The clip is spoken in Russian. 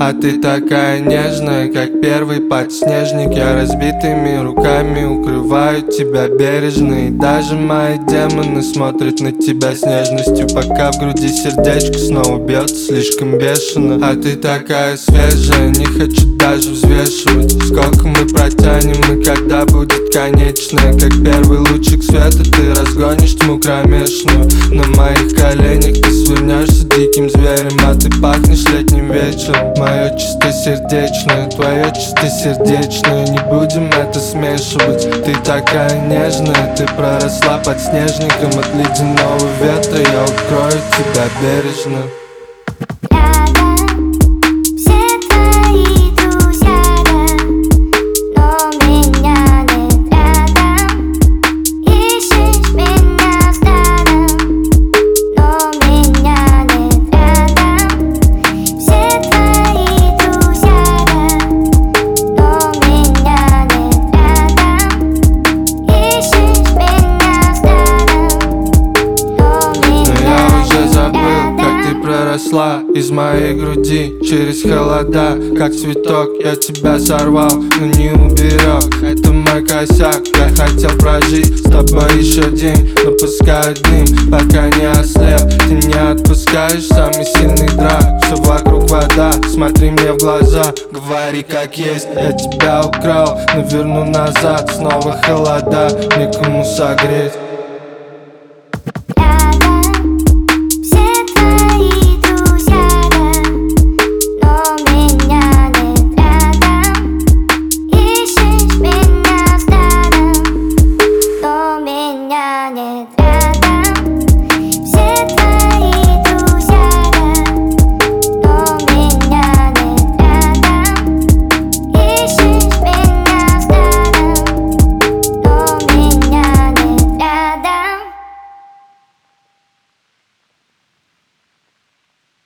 А ты такая нежная, как первый подснежник. Я разбитыми руками укрываю тебя бережно. И даже мои демоны смотрят на тебя с нежностью, пока в груди сердечко снова бьется слишком бешено. А ты такая свежая, не хочу даже взвешивать, сколько мы протянем и когда будет конечное. Как первый лучик света ты разгонишь тьму кромешную. На моих коленях ты свернешься диким зверем, а ты пахнешь летним вечером. Мое чистосердечное, твое чистосердечное, не будем это смешивать. Ты такая нежная, ты проросла под снежником. От ледяного ветра я укрою тебя бережно. Росла из моей груди через холода, как цветок я тебя сорвал, но не уберег. Это мой косяк, я хотел прожить с тобой еще день, но пускай дым, пока не ослеп. Ты не отпускаешь самый сильный драк, все вокруг вода, смотри мне в глаза, говори как есть. Я тебя украл, но верну назад, снова холода, некому согреть.